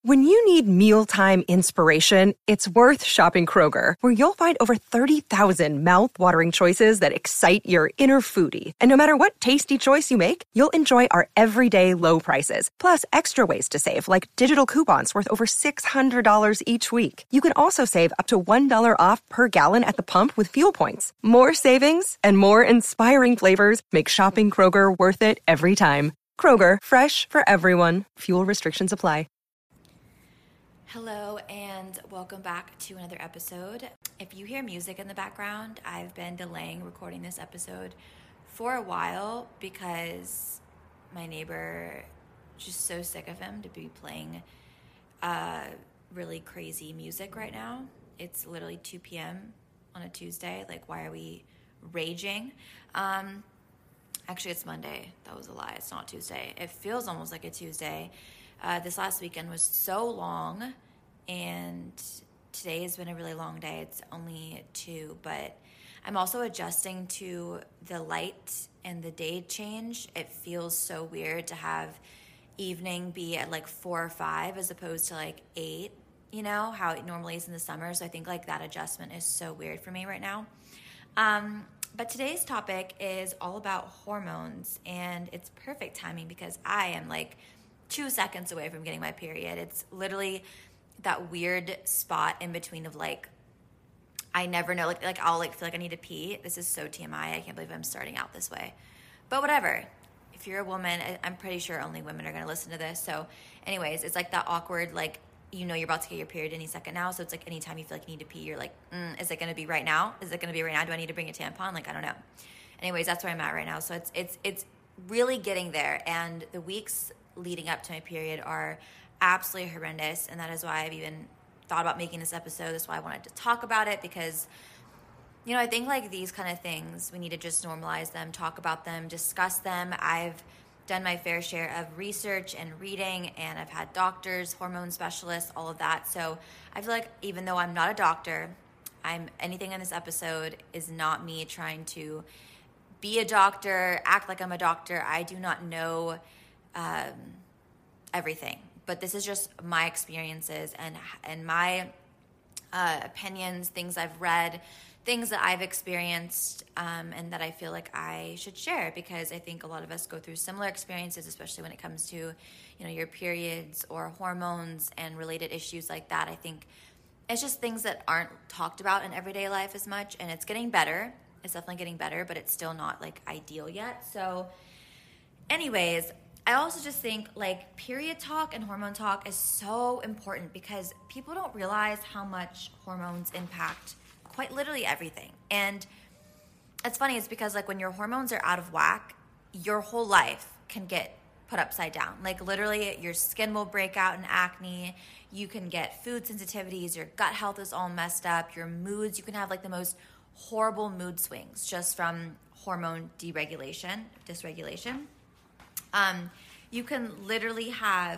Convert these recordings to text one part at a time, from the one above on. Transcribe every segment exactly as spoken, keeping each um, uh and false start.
When you need mealtime inspiration, it's worth shopping Kroger, where you'll find over thirty thousand mouth-watering choices that excite your inner foodie. And no matter what tasty choice you make, you'll enjoy our everyday low prices, plus extra ways to save, like digital coupons worth over six hundred dollars each week. You can also save up to one dollar off per gallon at the pump with fuel points. More savings and more inspiring flavors make shopping Kroger worth it every time. Kroger, fresh for everyone. Fuel restrictions apply. Hello and welcome back to another episode. If you hear music in the background, I've been delaying recording this episode for a while because my neighbor is just so sick of him to be playing uh, really crazy music right now. It's literally two p.m. on a Tuesday. Like, why are we raging? Um, actually, it's Monday. That was a lie. It's not Tuesday. It feels almost like a Tuesday. Uh, this last weekend was so long, and today has been a really long day. It's only two, but I'm also adjusting to the light and the day change. It feels so weird to have evening be at like four or five as opposed to like eight, you know, how it normally is in the summer. So I think like that adjustment is so weird for me right now. Um, but today's topic is all about hormones, and it's perfect timing because I am like two seconds away from getting my period. It's literally that weird spot in between of like, I never know, like, like I'll like feel like I need to pee. This is so T M I. I can't believe I'm starting out this way, but whatever. If you're a woman, I'm pretty sure only women are going to listen to this. So anyways, it's like that awkward, like, you know, you're about to get your period any second now. So it's like anytime you feel like you need to pee, you're like, mm, is it going to be right now? Is it going to be right now? Do I need to bring a tampon? Like, I don't know. Anyways, that's where I'm at right now. So it's, it's, it's really getting there. And the weeks leading up to my period are absolutely horrendous, and that is why I've even thought about making this episode. That's why I wanted to talk about it, because, you know, I think like these kind of things, we need to just normalize them, talk about them, discuss them. I've done my fair share of research and reading, and I've had doctors, hormone specialists, all of that. So I feel like even though I'm not a doctor, I'm anything in this episode is not me trying to be a doctor, act like I'm a doctor. I do not know um, everything, but this is just my experiences and and my uh, opinions, things I've read, things that I've experienced, um, and that I feel like I should share, because I think a lot of us go through similar experiences, especially when it comes to, you know, your periods or hormones and related issues like that. I think it's just things that aren't talked about in everyday life as much, and it's getting better. It's definitely getting better, but it's still not like ideal yet. So anyways, I also just think like period talk and hormone talk is so important, because people don't realize how much hormones impact quite literally everything. And it's funny, it's because like when your hormones are out of whack, your whole life can get put upside down. Like literally your skin will break out in acne, you can get food sensitivities, your gut health is all messed up, your moods, you can have like the most horrible mood swings just from hormone deregulation, dysregulation. Um, you can literally have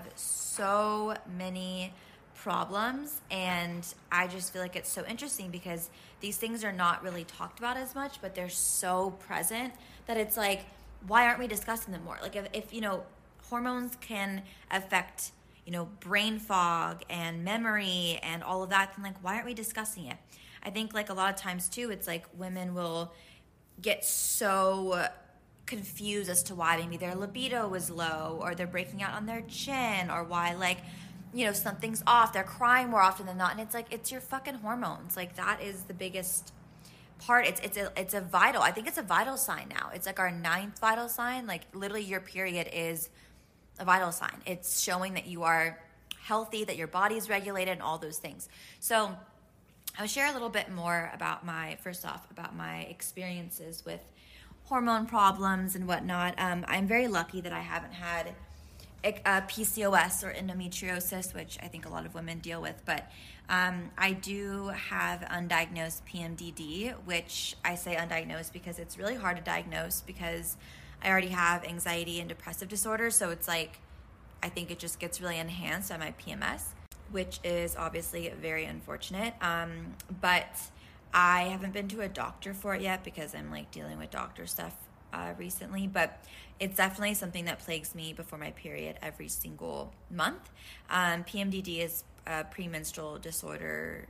so many problems, and I just feel like it's so interesting because these things are not really talked about as much, but they're so present that it's like, why aren't we discussing them more? Like if, if you know, hormones can affect, you know, brain fog and memory and all of that, then like, why aren't we discussing it? I think like a lot of times too, it's like women will get so confused as to why maybe their libido is low, or they're breaking out on their chin, or why like, you know, something's off, they're crying more often than not. And it's like, it's your fucking hormones. Like that is the biggest part. It's it's a it's a vital, I think it's a vital sign now. It's like our ninth vital sign. Like literally your period is a vital sign. It's showing that you are healthy, that your body's regulated, and all those things. So I'll share a little bit more about my, first off, about my experiences with hormone problems and whatnot. Um, I'm very lucky that I haven't had a P C O S or endometriosis, which I think a lot of women deal with, but um, I do have undiagnosed P M D D, which I say undiagnosed because it's really hard to diagnose, because I already have anxiety and depressive disorder, so it's like, I think it just gets really enhanced by my P M S, which is obviously very unfortunate, um, but I haven't been to a doctor for it yet because I'm like dealing with doctor stuff uh, recently, but it's definitely something that plagues me before my period every single month. Um, P M D D is a premenstrual disorder,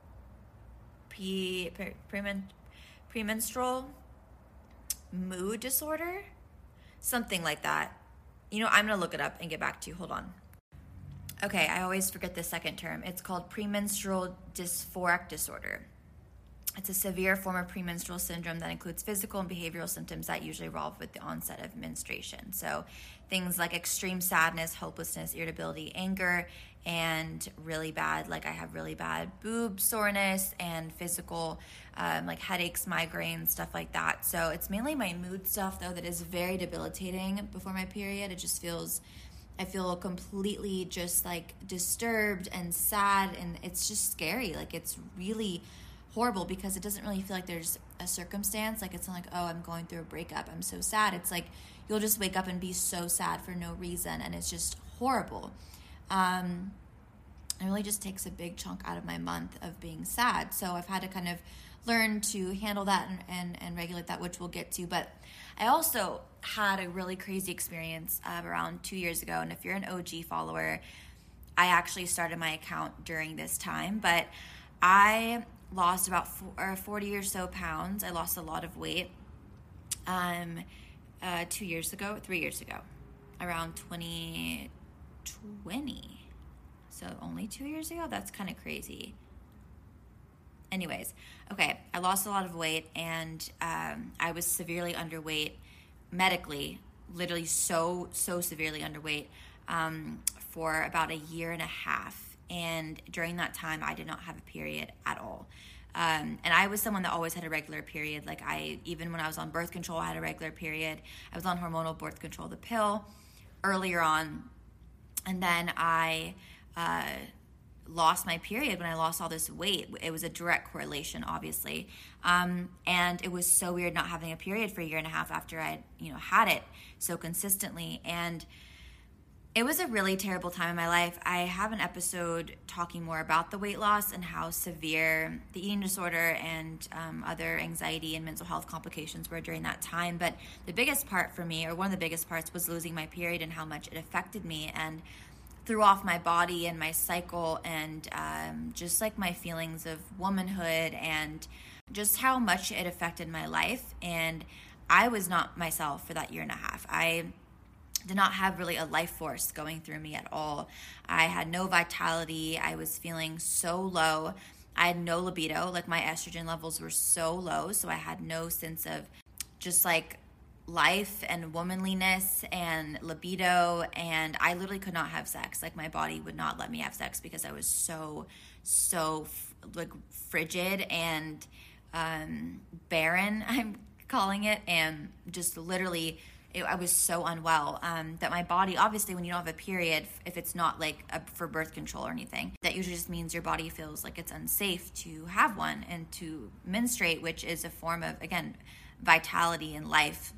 pre, pre, premen, premenstrual mood disorder, something like that. You know, I'm going to look it up and get back to you. Hold on. Okay, I always forget the second term. It's called premenstrual dysphoric disorder. It's a severe form of premenstrual syndrome that includes physical and behavioral symptoms that usually evolve with the onset of menstruation. So things like extreme sadness, hopelessness, irritability, anger, and really bad, like I have really bad boob soreness and physical um, like headaches, migraines, stuff like that. So it's mainly my mood stuff, though, that is very debilitating before my period. It just feels, I feel completely just like disturbed and sad, and it's just scary. Like it's really horrible because it doesn't really feel like there's a circumstance. Like it's not like, oh, I'm going through a breakup, I'm so sad. It's like you'll just wake up and be so sad for no reason, and it's just horrible. Um, it really just takes a big chunk out of my month of being sad. So I've had to kind of learn to handle that and, and, and regulate that, which we'll get to. But I also had a really crazy experience uh, around two years ago. And if you're an O G follower, I actually started my account during this time. But I lost about four, or forty or so pounds. I lost a lot of weight um, uh, two years ago, three years ago, around twenty twenty. So only two years ago? That's kind of crazy. Anyways, okay, I lost a lot of weight, and um, I was severely underweight medically, literally so, so severely underweight um, for about a year and a half. And during that time, I did not have a period at all. Um, and I was someone that always had a regular period. Like I, even when I was on birth control, I had a regular period. I was on hormonal birth control, the pill, earlier on. And then I uh, lost my period when I lost all this weight. It was a direct correlation, obviously. Um, and it was so weird not having a period for a year and a half after I, you know, had it so consistently. And it was a really terrible time in my life. I have an episode talking more about the weight loss and how severe the eating disorder and um, other anxiety and mental health complications were during that time. But the biggest part for me, or one of the biggest parts, was losing my period and how much it affected me and threw off my body and my cycle, and um, just like my feelings of womanhood and just how much it affected my life. And I was not myself for that year and a half. I did not have really a life force going through me at all. I had no vitality. I was feeling so low. I had no libido. Like my estrogen levels were so low, so I had no sense of just like life and womanliness and libido, and I literally could not have sex. Like my body would not let me have sex because I was so, so like frigid and um, barren, I'm calling it, and just literally It, I was so unwell um, that my body, obviously when you don't have a period, if it's not like a, for birth control or anything, that usually just means your body feels like it's unsafe to have one and to menstruate, which is a form of, again, vitality and life,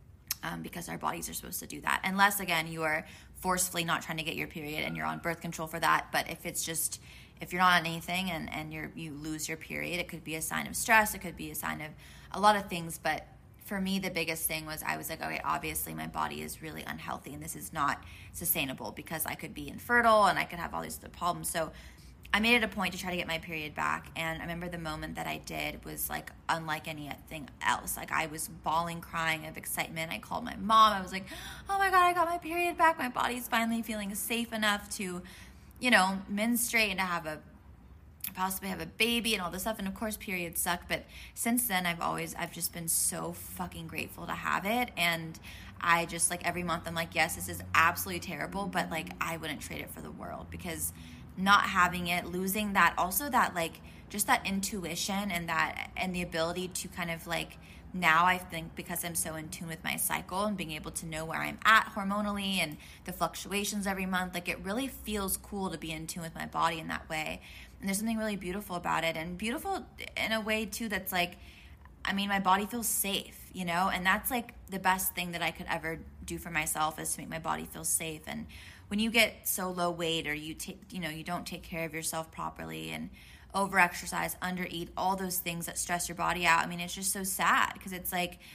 um, because our bodies are supposed to do that. Unless, again, you are forcefully not trying to get your period and you're on birth control for that. But if it's just, if you're not on anything and, and you're, you lose your period, it could be a sign of stress. It could be a sign of a lot of things, but for me, the biggest thing was I was like, okay, obviously my body is really unhealthy and this is not sustainable because I could be infertile and I could have all these other problems. So I made it a point to try to get my period back. And I remember the moment that I did was like unlike anything else. Like I was bawling, crying of excitement. I called my mom. I was like, oh my God, I got my period back. My body's finally feeling safe enough to, you know, menstruate and to have a possibly have a baby and all this stuff. And of course periods suck, but since then I've always I've just been so fucking grateful to have it. And I just like every month I'm like, yes, this is absolutely terrible, but like I wouldn't trade it for the world, because not having it, losing that, also that like just that intuition and that and the ability to kind of like, now I think because I'm so in tune with my cycle and being able to know where I'm at hormonally and the fluctuations every month, like it really feels cool to be in tune with my body in that way. And there's something really beautiful about it, and beautiful in a way too that's like, I mean, my body feels safe, you know, and that's like the best thing that I could ever do for myself, is to make my body feel safe. And when you get so low weight, or you take, you know, you don't take care of yourself properly and over-exercise, under-eat, all those things that stress your body out, I mean, it's just so sad, because it's like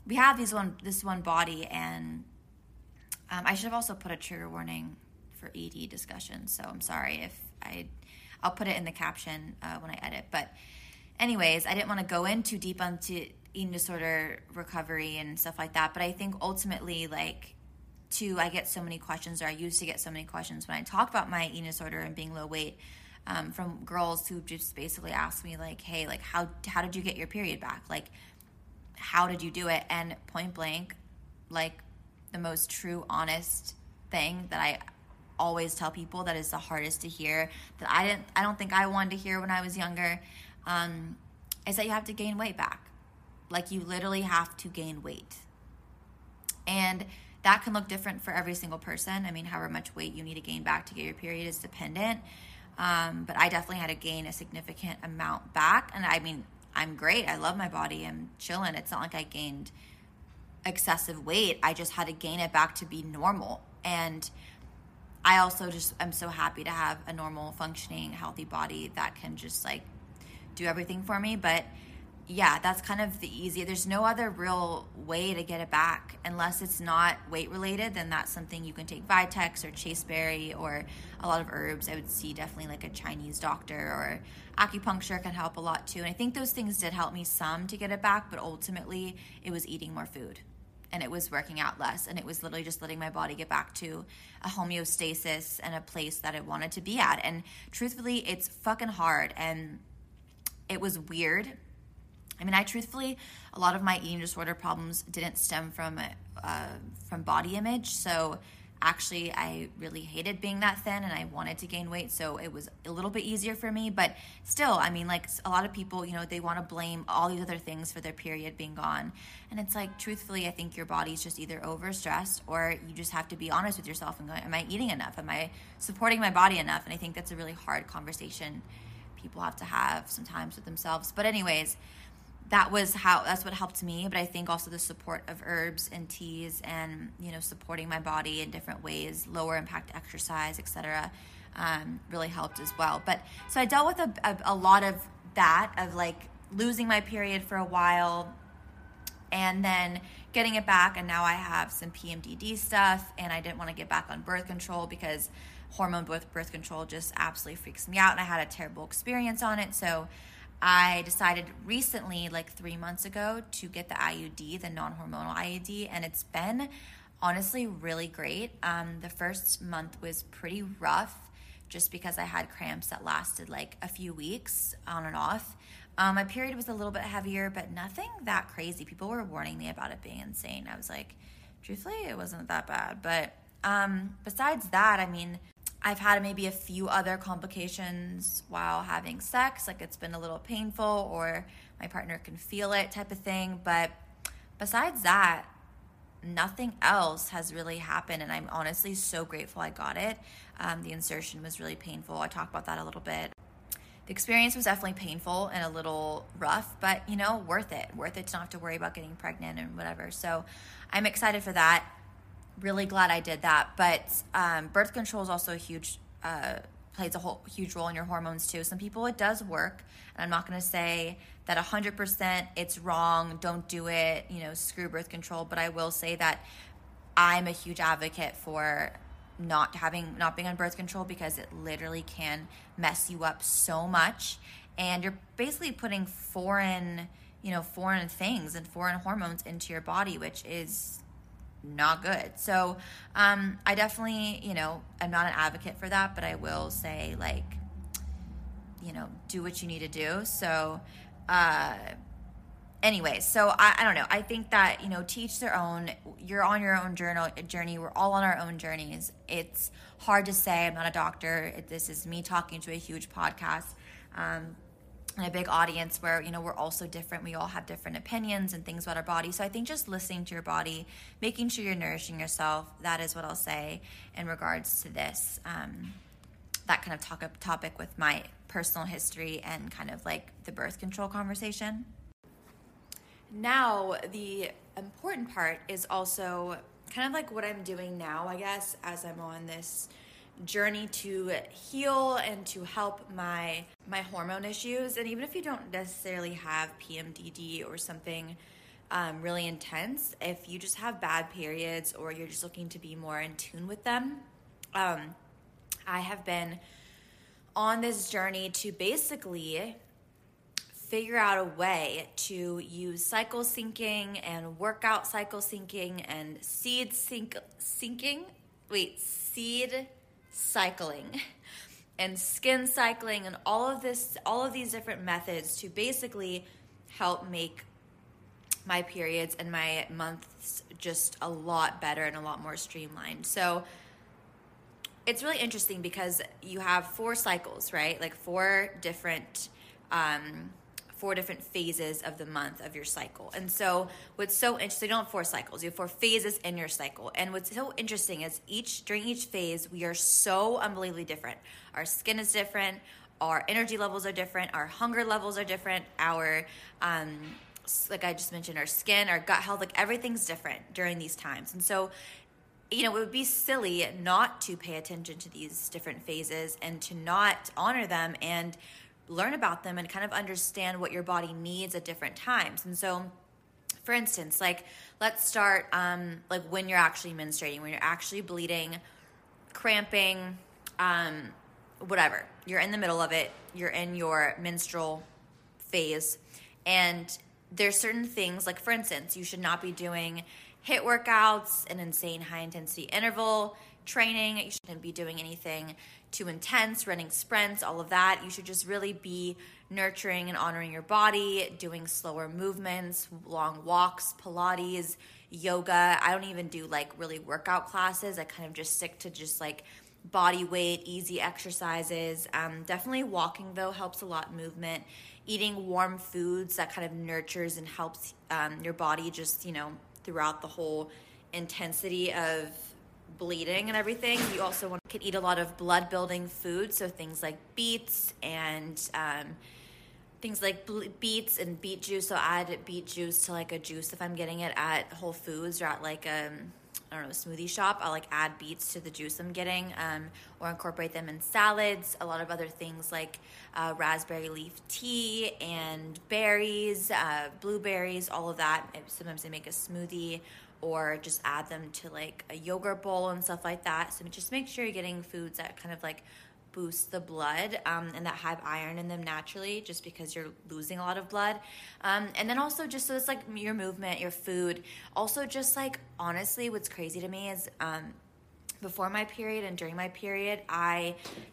we have these one this one body, and um, I should have also put a trigger warning for E D discussion, so I'm sorry if I I'll put it in the caption uh, when I edit. But anyways, I didn't want to go in too deep onto eating disorder recovery and stuff like that, but I think ultimately, like, too, I get so many questions, or I used to get so many questions when I talk about my eating disorder and being low weight, um, from girls who just basically ask me, like, hey, like, how how did you get your period back? Like, how did you do it? And point blank, like, the most true, honest thing that I always tell people that is the hardest to hear, that I didn't, I don't think I wanted to hear when I was younger, um, is that you have to gain weight back. Like, you literally have to gain weight. And that can look different for every single person. I mean, however much weight you need to gain back to get your period is dependent. Um, but I definitely had to gain a significant amount back. And I mean, I'm great. I love my body. I'm chilling. It's not like I gained excessive weight. I just had to gain it back to be normal. And I also just, I'm so happy to have a normal, functioning, healthy body that can just, like, do everything for me. But yeah, that's kind of the easy. There's no other real way to get it back unless it's not weight related. Then that's something you can take Vitex or Chaseberry or a lot of herbs. I would see definitely like a Chinese doctor, or acupuncture can help a lot too. And I think those things did help me some to get it back, but ultimately it was eating more food and it was working out less, and it was literally just letting my body get back to a homeostasis and a place that it wanted to be at. And truthfully, it's fucking hard, and it was weird. I mean, I truthfully, a lot of my eating disorder problems didn't stem from uh, from body image. So actually, I really hated being that thin, and I wanted to gain weight. So it was a little bit easier for me. But still, I mean, like, a lot of people, you know, they want to blame all these other things for their period being gone. And it's like, truthfully, I think your body's just either overstressed, or you just have to be honest with yourself and go, am I eating enough? Am I supporting my body enough? And I think that's a really hard conversation people have to have sometimes with themselves. But anyways, that was how, that's what helped me. But I think also the support of herbs and teas and, you know, supporting my body in different ways, lower impact exercise, et cetera, um, really helped as well. But so I dealt with a, a, a lot of that, of like losing my period for a while and then getting it back. And now I have some P M D D stuff, and I didn't want to get back on birth control because hormone birth, birth control just absolutely freaks me out. And I had a terrible experience on it. So I decided recently, like three months ago, to get the I U D, the non-hormonal I U D, and it's been honestly really great. Um, the first month was pretty rough just because I had cramps that lasted like a few weeks on and off. Um, my period was a little bit heavier, but nothing that crazy. People were warning me about it being insane. I was like, truthfully, it wasn't that bad. But um, besides that, I mean, I've had maybe a few other complications while having sex, like it's been a little painful or my partner can feel it type of thing. But besides that, nothing else has really happened, and I'm honestly so grateful I got it. Um, the insertion was really painful. I talked about that a little bit. The experience was definitely painful and a little rough, but, you know, worth it. Worth it to not have to worry about getting pregnant and whatever. So I'm excited for that. Really glad I did that. But um, birth control is also a huge, uh, plays a whole huge role in your hormones too. Some people it does work, and I'm not going to say that one hundred percent it's wrong, don't do it, you know, screw birth control. But I will say that I'm a huge advocate for not having, not being on birth control, because it literally can mess you up so much. And you're basically putting foreign, you know, foreign things and foreign hormones into your body, which is not good. So um, I definitely, you know, I'm not an advocate for that, but I will say, like, you know, do what you need to do. So uh, anyway, so I, I don't know. I think that, you know, teach their own. You're on your own journal, journey. We're all on our own journeys. It's hard to say. I'm not a doctor. It, this is me talking to a huge podcast. Um, and a big audience where, you know, we're also different. We all have different opinions and things about our body. So I think just listening to your body, making sure you're nourishing yourself, that is what I'll say in regards to this, um, that kind of talk, topic with my personal history and kind of like the birth control conversation. Now, the important part is also kind of like what I'm doing now, I guess, as I'm on this journey to heal and to help my my hormone issues. And even if you don't necessarily have P M D D or something um, really intense. If you just have bad periods or you're just looking to be more in tune with them, um, I have been on this journey to basically figure out a way to use cycle syncing and workout cycle syncing and seed sync syncing, wait, seed cycling and skin cycling and all of this, all of these different methods to basically help make my periods and my months just a lot better and a lot more streamlined. So it's really interesting because you have four cycles, right? Like four different, um, four different phases of the month of your cycle. And so what's so interesting, you don't have four cycles, you have four phases in your cycle. And what's so interesting is each, during each phase, we are so unbelievably different. Our skin is different, our energy levels are different, our hunger levels are different, our, um, like I just mentioned, our skin, our gut health, like everything's different during these times. And so, you know, it would be silly not to pay attention to these different phases and to not honor them and learn about them and kind of understand what your body needs at different times. And so, for instance, like let's start um, like when you're actually menstruating, when you're actually bleeding, cramping, um, whatever. You're in the middle of it. You're in your menstrual phase. And there's certain things, like for instance, you should not be doing HIIT workouts, an insane high intensity interval training. You shouldn't be doing anything too intense, running sprints, all of that. You should just really be nurturing and honoring your body, doing slower movements, long walks, Pilates, yoga. I don't even do like really workout classes. I kind of just stick to just like body weight, easy exercises. Um, definitely walking though helps a lot. Movement, eating warm foods that kind of nurtures and helps um, your body just, you know, throughout the whole intensity of bleeding and everything. You also want can eat a lot of blood building foods, so things like beets and um, things like beets and beet juice. So add beet juice to like a juice if I'm getting it at Whole Foods or at like a I don't know, smoothie shop. I'll like add beets to the juice I'm getting, um, or incorporate them in salads. A lot of other things like uh, raspberry leaf tea and berries, uh, blueberries, all of that. Sometimes I make a smoothie or just add them to like a yogurt bowl and stuff like that. So just make sure you're getting foods that kind of like boost the blood um, and that have iron in them naturally, just because you're losing a lot of blood. Um, and then also just so it's like your movement, your food. Also just like honestly what's crazy to me is um, before my period and during my period, I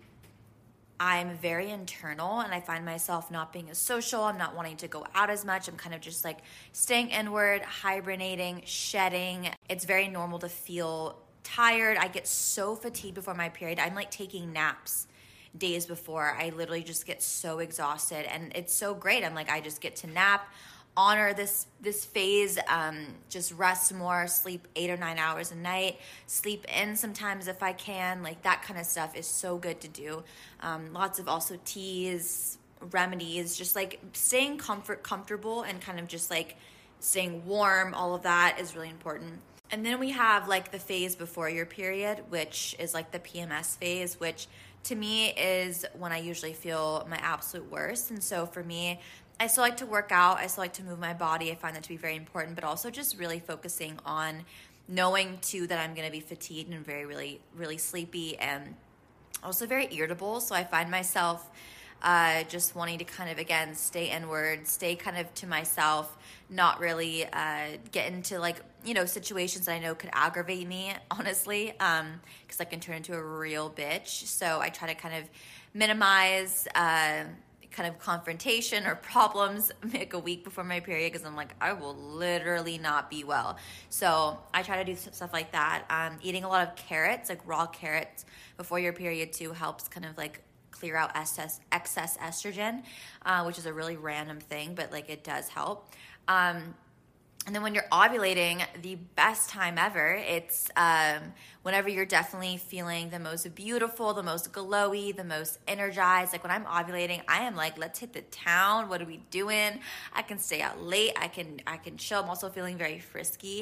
I'm very internal and I find myself not being as social. I'm not wanting to go out as much. I'm kind of just like staying inward, hibernating, shedding. It's very normal to feel tired. I get so fatigued before my period. I'm like taking naps days before. I literally just get so exhausted and it's so great. I'm like, I just get to nap, honor this this phase, um, just rest more, sleep eight or nine hours a night, sleep in sometimes if I can. Like that kind of stuff is so good to do. Um, lots of also teas, remedies, just like staying comfort comfortable and kind of just like staying warm. All of that is really important. And then we have like the phase before your period, which is like the P M S phase, which to me is when I usually feel my absolute worst. And so for me, I still like to work out. I still like to move my body. I find that to be very important, but also just really focusing on knowing too that I'm going to be fatigued and very, really, really sleepy and also very irritable. So I find myself uh, just wanting to kind of, again, stay inward, stay kind of to myself, not really uh, get into like, you know, situations that I know could aggravate me, honestly, um, because I can turn into a real bitch. So I try to kind of minimize uh, kind of confrontation or problems like a week before my period, because I'm like, I will literally not be well. So I try to do stuff like that. Um, eating a lot of carrots, like raw carrots before your period too, helps kind of like clear out excess, excess estrogen, uh, which is a really random thing, but like it does help. Um, And then when you're ovulating, the best time ever, it's um, whenever you're definitely feeling the most beautiful, the most glowy, the most energized. Like when I'm ovulating, I am like, let's hit the town. What are we doing? I can stay out late. I can I can chill. I'm also feeling very frisky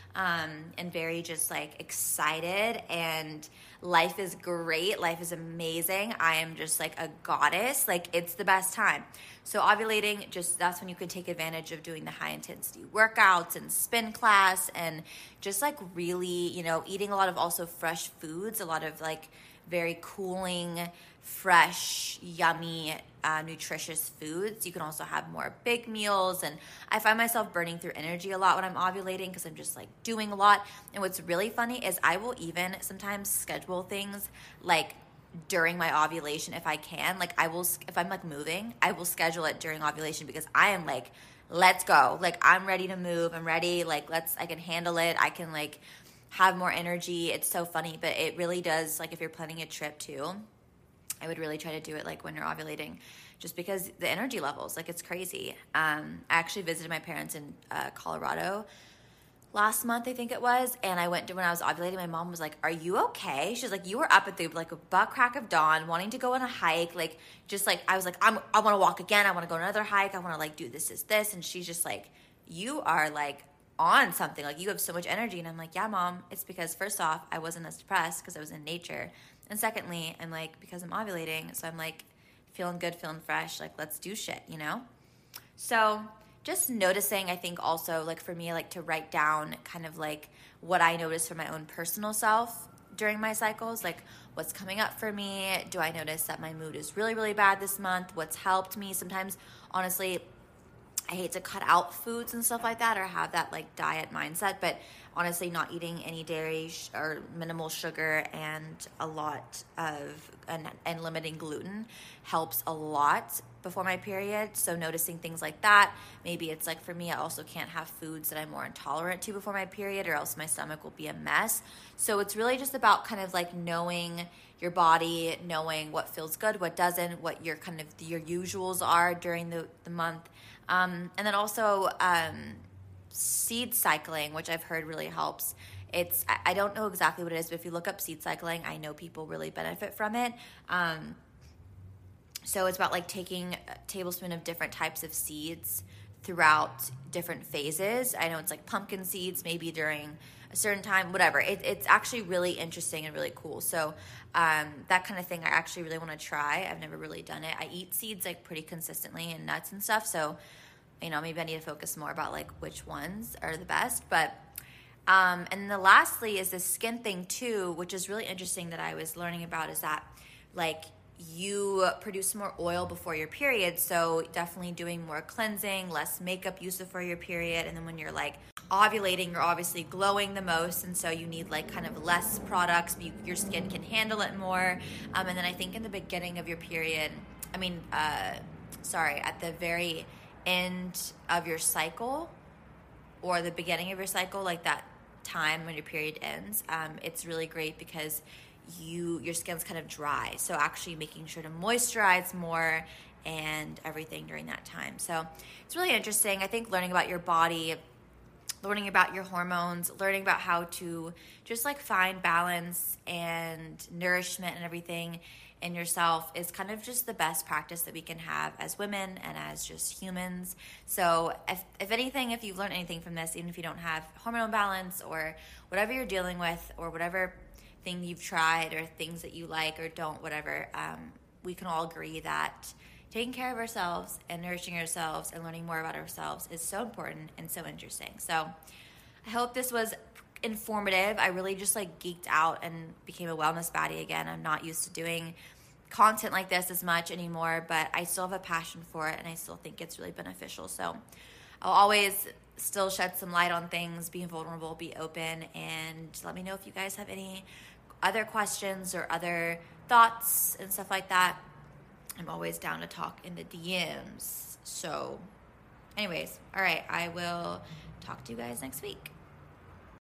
um, and very just like excited, and life is great. Life is amazing. I am just like a goddess. Like it's the best time. So ovulating, just that's when you can take advantage of doing the high intensity workouts and spin class, and just like really, you know, eating a lot of also fresh foods, a lot of like very cooling, fresh, yummy, uh, nutritious foods. You can also have more big meals, and I find myself burning through energy a lot when I'm ovulating because I'm just like doing a lot. And what's really funny is I will even sometimes schedule things like during my ovulation if I can. Like I will, if I'm like moving, I will schedule it during ovulation because I am like, let's go. Like I'm ready to move. I'm ready. Like let's, I can handle it. I can like have more energy. It's so funny, but it really does, like if you're planning a trip too, I would really try to do it like when you're ovulating, just because the energy levels, like it's crazy. Um, I actually visited my parents in uh, Colorado last month, I think it was, and I went to, when I was ovulating, my mom was like, are you okay? She's like, you were up at the like a butt crack of dawn wanting to go on a hike, like just like, I was like, I'm, I want to walk again, I want to go on another hike, I want to like do this, this, this, and she's just like, you are like on something, like you have so much energy. And I'm like, yeah, mom, it's because first off, I wasn't as depressed because I was in nature, and secondly, I'm like, because I'm ovulating, so I'm like feeling good, feeling fresh, like let's do shit, you know? So just noticing, I think also like for me, like to write down kind of like what I notice for my own personal self during my cycles, like what's coming up for me. Do I notice that my mood is really, really bad this month? What's helped me? Sometimes, honestly, I hate to cut out foods and stuff like that or have that like diet mindset, but honestly not eating any dairy sh- or minimal sugar and a lot of, and, and limiting gluten helps a lot before my period. So noticing things like that, maybe it's like for me, I also can't have foods that I'm more intolerant to before my period or else my stomach will be a mess. So it's really just about kind of like knowing your body, knowing what feels good, what doesn't, what your kind of your usuals are during the, the month. Um, and then also um, seed cycling, which I've heard really helps. It's I don't know exactly what it is, but if you look up seed cycling, I know people really benefit from it. Um, so it's about like taking a tablespoon of different types of seeds throughout different phases. I know it's like pumpkin seeds, maybe during a certain time, whatever. It, it's actually really interesting and really cool. So um, that kind of thing I actually really want to try. I've never really done it. I eat seeds like pretty consistently and nuts and stuff. So, you know, maybe I need to focus more about like which ones are the best. But um, and then lastly is this skin thing too, which is really interesting that I was learning about, is that like you produce more oil before your period. So definitely doing more cleansing, less makeup use before your period. And then when you're like ovulating, you're obviously glowing the most. And so you need like kind of less products, but you, your skin can handle it more. Um, and then I think in the beginning of your period, I mean, uh, sorry, at the very end of your cycle or the beginning of your cycle, like that time when your period ends, um, it's really great because you your skin's kind of dry, so actually making sure to moisturize more and everything during that time. So it's really interesting. I think learning about your body, learning about your hormones, learning about how to just like find balance and nourishment and everything in yourself is kind of just the best practice that we can have as women and as just humans. So if, if anything, if you've learned anything from this, even if you don't have hormone balance or whatever you're dealing with or whatever thing you've tried or things that you like or don't, whatever, um, we can all agree that taking care of ourselves and nourishing ourselves and learning more about ourselves is so important and so interesting. So I hope this was informative. I really just like geeked out and became a wellness baddie again. I'm not used to doing content like this as much anymore, but I still have a passion for it and I still think it's really beneficial. So I'll always still shed some light on things, be vulnerable, be open, and let me know if you guys have any other questions or other thoughts and stuff like that. I'm always down to talk in the D Ms. So anyways, all right, I will talk to you guys next week.